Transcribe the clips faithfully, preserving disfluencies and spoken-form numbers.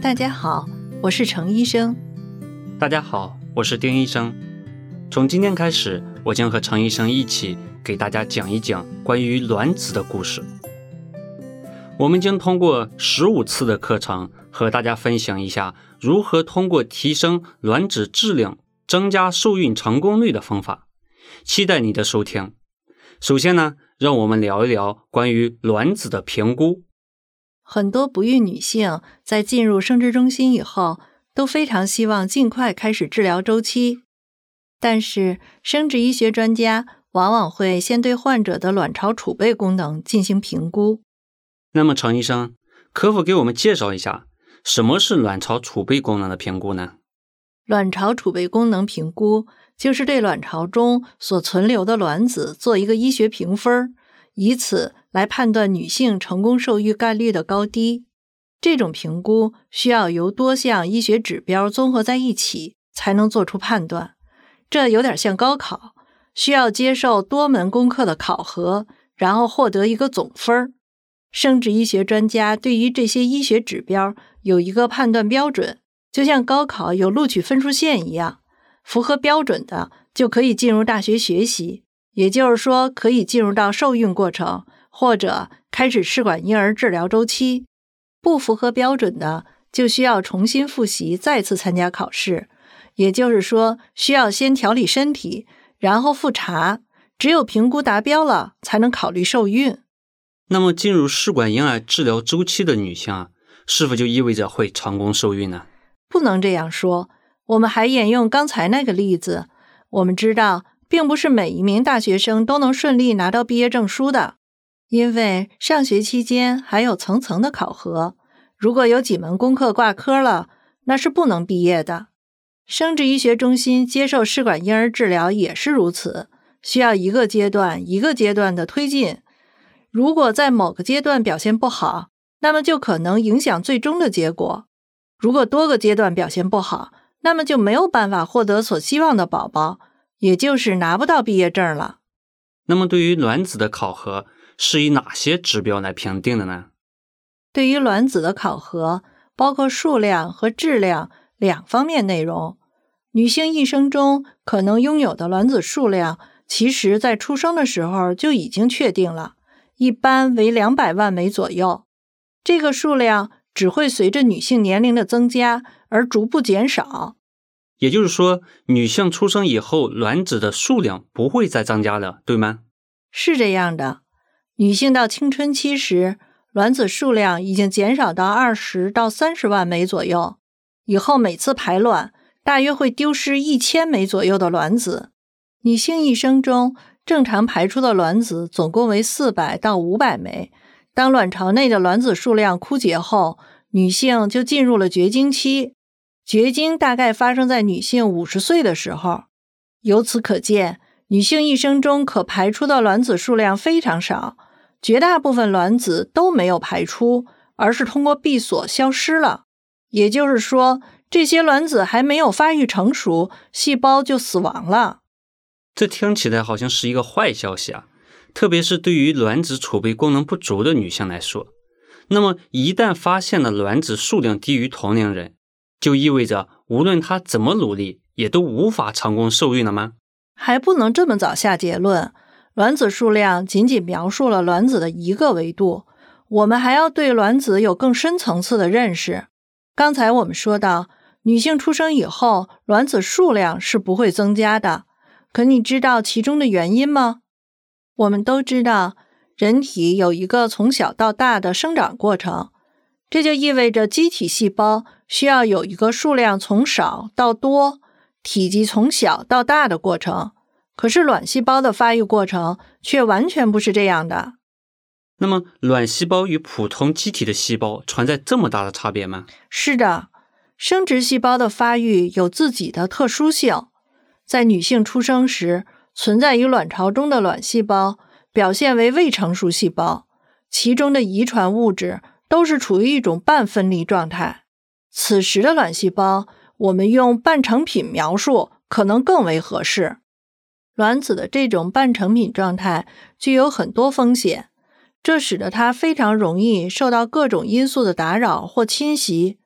大家好，我是程医生。 大家好，我是丁医生。从今天开始，我将和程医生一起给大家讲一讲关于卵子的故事。我们将通过十五次的课程和大家分享一下如何通过提升卵子质量增加受孕成功率的方法，期待你的收听。首先呢，让我们聊一聊关于卵子的评估。 很多不孕女性在进入生殖中心以后，都非常希望尽快开始治疗周期，但是生殖医学专家往往会先对患者的卵巢储备功能进行评估。 那么程医生，可否给我们介绍一下什么是卵巢储备功能的评估呢？ 卵巢储备功能评估就是对卵巢中所存留的卵子做一个医学评分，以此来判断女性成功受孕概率的高低。这种评估需要由多项医学指标综合在一起才能做出判断，这有点像高考，需要接受多门功课的考核，然后获得一个总分。生殖医学专家对于这些医学指标有一个判断标准，就像高考有录取分数线一样，符合标准的就可以进入大学学习，也就是说可以进入到受孕过程，或者开始试管婴儿治疗周期。不符合标准的就需要重新复习，再次参加考试，也就是说需要先调理身体，然后复查，只有评估达标了才能考虑受孕。 那么进入试管婴儿治疗周期的女性啊，是否就意味着会成功受孕呢？ 不能这样说，我们还沿用刚才那个例子，我们知道并不是每一名大学生都能顺利拿到毕业证书的，因为上学期间还有层层的考核，如果有几门功课挂科了，那是不能毕业的。生殖医学中心接受试管婴儿治疗也是如此，需要一个阶段一个阶段的推进。如果在某个阶段表现不好，那么就可能影响最终的结果。如果多个阶段表现不好，那么就没有办法获得所希望的宝宝，也就是拿不到毕业证了。 那么对于卵子的考核是以哪些指标来评定的呢？ 对于卵子的考核，包括数量和质量两方面内容。女性一生中可能拥有的卵子数量，其实在出生的时候就已经确定了，一般为两百万枚左右。这个数量只会随着女性年龄的增加而逐步减少。 也就是说，女性出生以后，卵子的数量不会再增加了，对吗？ 是这样的，女性到青春期时，卵子数量已经减少到二十到三十万枚左右，以后每次排卵大约会丢失一千枚左右的卵子。女性一生中正常排出的卵子总共为四百到五百枚，当卵巢内的卵子数量枯竭后，女性就进入了绝经期。绝经大概发生在女性五十岁的时候。由此可见，女性一生中可排出的卵子数量非常少，绝大部分卵子都没有排出，而是通过闭锁消失了。也就是说，这些卵子还没有发育成熟，细胞就死亡了。 这听起来好像是一个坏消息啊，特别是对于卵子储备功能不足的女性来说。那么一旦发现了卵子数量低于同龄人，就意味着无论她怎么努力，也都无法成功受孕了吗？ 还不能这么早下结论，卵子数量仅仅描述了卵子的一个维度，我们还要对卵子有更深层次的认识。刚才我们说到，女性出生以后，卵子数量是不会增加的，可你知道其中的原因吗？我们都知道，人体有一个从小到大的生长过程，这就意味着机体细胞需要有一个数量从少到多，体积从小到大的过程。可是卵细胞的发育过程却完全不是这样的。 那么卵细胞与普通机体的细胞存在这么大的差别吗？ 是的，生殖细胞的发育有自己的特殊性。在女性出生时，存在于卵巢中的卵细胞表现为未成熟细胞，其中的遗传物质都是处于一种半分离状态。此时的卵细胞，我们用半成品描述可能更为合适。卵子的这种半成品状态具有很多风险，这使得它非常容易受到各种因素的打扰或侵袭，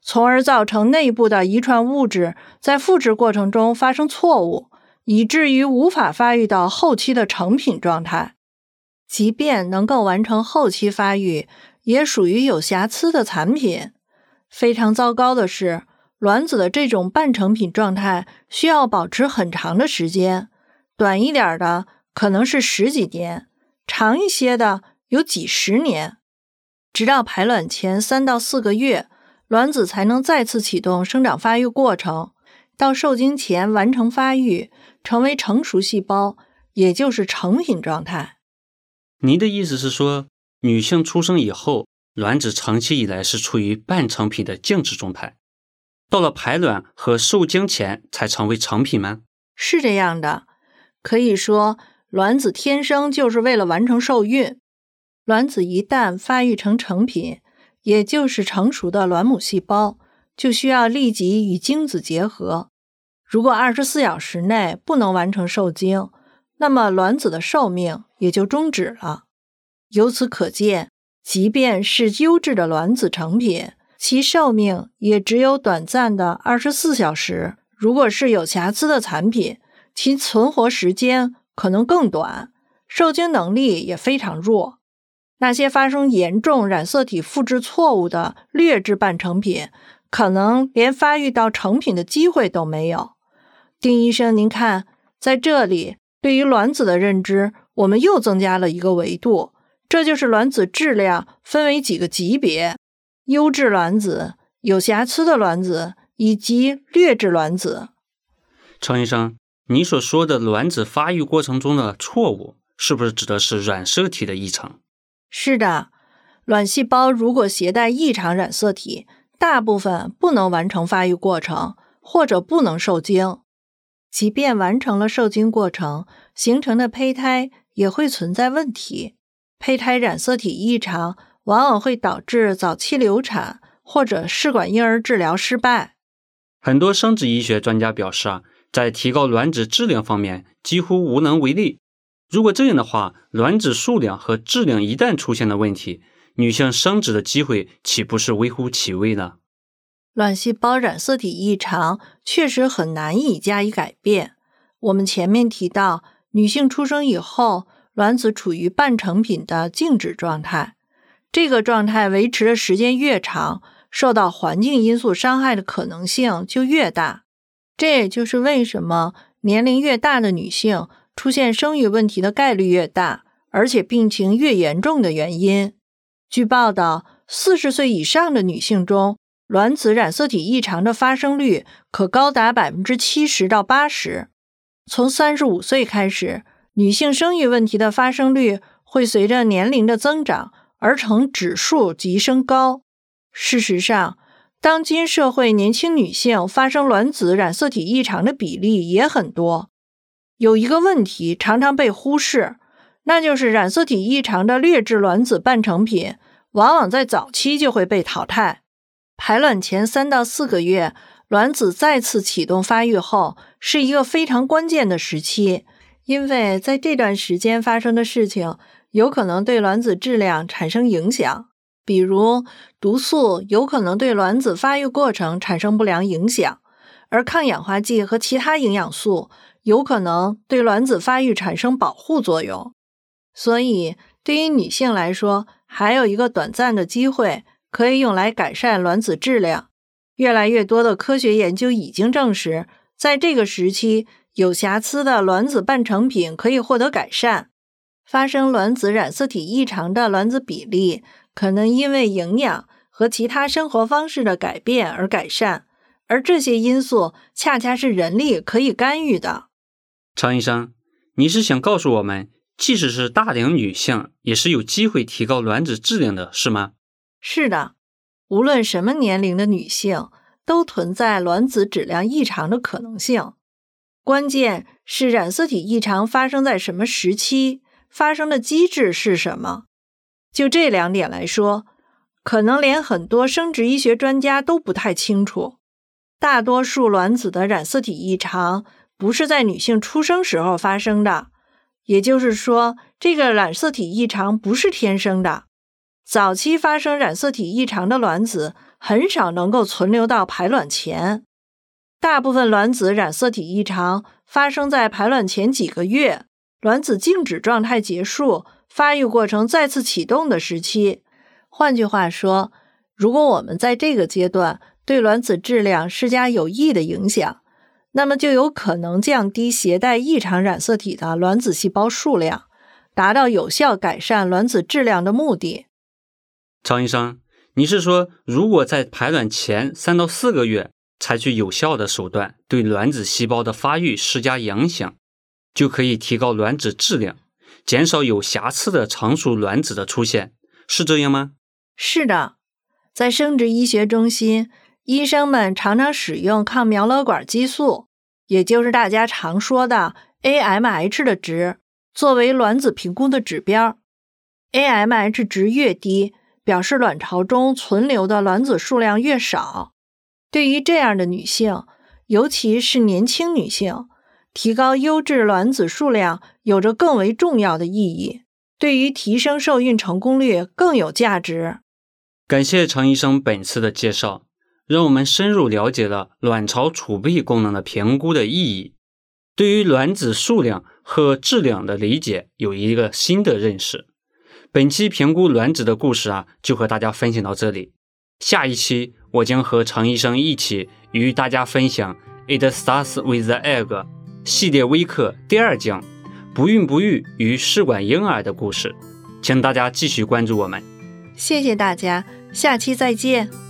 从而造成内部的遗传物质在复制过程中发生错误，以至于无法发育到后期的成品状态。即便能够完成后期发育，也属于有瑕疵的产品。非常糟糕的是，卵子的这种半成品状态需要保持很长的时间，短一点的可能是十几年，长一些的有几十年。直到排卵前三到四个月，卵子才能再次启动生长发育过程，到受精前完成发育，成为成熟细胞，也就是成品状态。 您的意思是说，女性出生以后，卵子长期以来是处于半成品的静止状态，到了排卵和受精前才成为成品吗？ 是这样的，可以说卵子天生就是为了完成受孕。卵子一旦发育成成品，也就是成熟的卵母细胞，就需要立即与精子结合。如果二十四小时内不能完成受精，那么卵子的寿命也就终止了。由此可见，即便是优质的卵子成品，其寿命也只有短暂的二十四小时。如果是有瑕疵的产品，其存活时间可能更短，受精能力也非常弱。那些发生严重染色体复制错误的劣质半成品，可能连发育到成品的机会都没有。丁医生，您看，在这里对于卵子的认知，我们又增加了一个维度，这就是卵子质量分为几个级别：优质卵子、有瑕疵的卵子以及劣质卵子。 程医生，你所说的卵子发育过程中的错误，是不是指的是染色体的异常？ 是的，卵细胞如果携带异常染色体，大部分不能完成发育过程，或者不能受精。即便完成了受精过程，形成的胚胎也会存在问题。胚胎染色体异常往往会导致早期流产或者试管婴儿治疗失败。 很多生殖医学专家表示啊，在提高卵子质量方面几乎无能为力。如果这样的话，卵子数量和质量一旦出现了问题，女性生殖的机会岂不是微乎其微呢？ 卵细胞染色体异常确实很难以加以改变。我们前面提到，女性出生以后，卵子处于半成品的静止状态，这个状态维持的时间越长，受到环境因素伤害的可能性就越大。这也就是为什么年龄越大的女性出现生育问题的概率越大，而且病情越严重的原因。据报道，四十岁以上的女性中，卵子染色体异常的发生率可高达 百分之七十 到 百分之八十。 从三十五岁开始，女性生育问题的发生率会随着年龄的增长而呈指数级升高。事实上，当今社会年轻女性发生卵子染色体异常的比例也很多。有一个问题常常被忽视，那就是染色体异常的劣质卵子半成品往往在早期就会被淘汰。排卵前三到四个月，卵子再次启动发育后，是一个非常关键的时期，因为在这段时间发生的事情有可能对卵子质量产生影响。比如毒素有可能对卵子发育过程产生不良影响，而抗氧化剂和其他营养素有可能对卵子发育产生保护作用。所以对于女性来说，还有一个短暂的机会可以用来改善卵子质量。越来越多的科学研究已经证实，在这个时期，有瑕疵的卵子半成品可以获得改善。发生卵子染色体异常的卵子比例可能因为营养和其他生活方式的改变而改善，而这些因素恰恰是人力可以干预的。 常医生，你是想告诉我们，即使是大龄女性也是有机会提高卵子质量的，是吗？ 是的，无论什么年龄的女性都存在卵子质量异常的可能性。关键是染色体异常发生在什么时期，发生的机制是什么。就这两点来说，可能连很多生殖医学专家都不太清楚。大多数卵子的染色体异常不是在女性出生时候发生的，也就是说，这个染色体异常不是天生的。 早期发生染色体异常的卵子很少能够存留到排卵前，大部分卵子染色体异常发生在排卵前几个月，卵子静止状态结束，发育过程再次启动的时期。换句话说，如果我们在这个阶段对卵子质量施加有益的影响，那么就有可能降低携带异常染色体的卵子细胞数量，达到有效改善卵子质量的目的。 常医生，你是说如果在排卵前三到四个月采取有效的手段对卵子细胞的发育施加影响，就可以提高卵子质量，减少有瑕疵的成熟卵子的出现，是这样吗？ 是的，在生殖医学中心，医生们常常使用抗苗勒管激素，也就是大家常说的 A M H 的值，作为卵子评估的指标。A M H 值越低，表示卵巢中存留的卵子数量越少。对于这样的女性，尤其是年轻女性，提高优质卵子数量有着更为重要的意义，对于提升受孕成功率更有价值。 感谢常医生本次的介绍，让我们深入了解了卵巢储备功能的评估的意义，对于卵子数量和质量的理解有一个新的认识。本期评估卵子的故事啊，就和大家分享到这里。下一期我将和常医生一起与大家分享 It Starts with the Egg 系列微课第二讲不孕不育与试管婴儿的故事，请大家继续关注我们。 谢谢大家，下期再见。